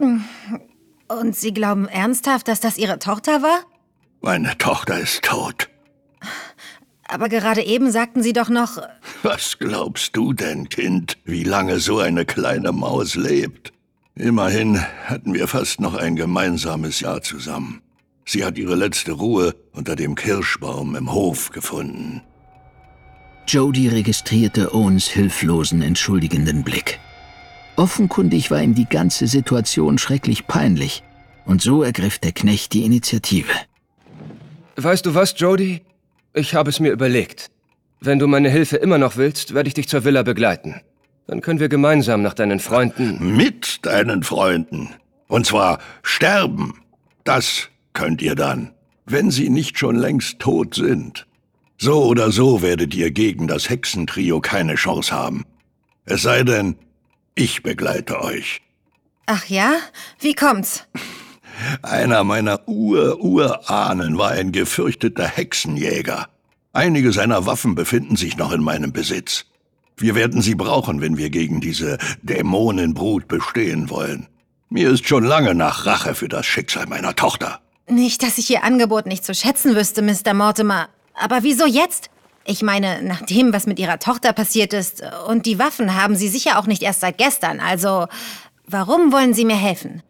Und Sie glauben ernsthaft, dass das Ihre Tochter war? Meine Tochter ist tot. Aber gerade eben sagten Sie doch noch... Was glaubst du denn, Kind, wie lange so eine kleine Maus lebt? Immerhin hatten wir fast noch ein gemeinsames Jahr zusammen. Sie hat ihre letzte Ruhe unter dem Kirschbaum im Hof gefunden. Jody registrierte Owens hilflosen, entschuldigenden Blick. Offenkundig war ihm die ganze Situation schrecklich peinlich, und so ergriff der Knecht die Initiative. Weißt du was, Jody? Ich habe es mir überlegt. Wenn du meine Hilfe immer noch willst, werde ich dich zur Villa begleiten. Dann können wir gemeinsam nach deinen Freunden... Mit deinen Freunden. Und zwar sterben. Das könnt ihr dann, wenn sie nicht schon längst tot sind. So oder so werdet ihr gegen das Hexentrio keine Chance haben. Es sei denn, ich begleite euch. Ach ja? Wie kommt's? Einer meiner Urahnen war ein gefürchteter Hexenjäger. Einige seiner Waffen befinden sich noch in meinem Besitz. Wir werden sie brauchen, wenn wir gegen diese Dämonenbrut bestehen wollen. Mir ist schon lange nach Rache für das Schicksal meiner Tochter. Nicht, dass ich Ihr Angebot nicht zu schätzen wüsste, Mr. Mortimer. Aber wieso jetzt? Ich meine, nach dem, was mit Ihrer Tochter passiert ist, und die Waffen haben Sie sicher auch nicht erst seit gestern, also warum wollen Sie mir helfen?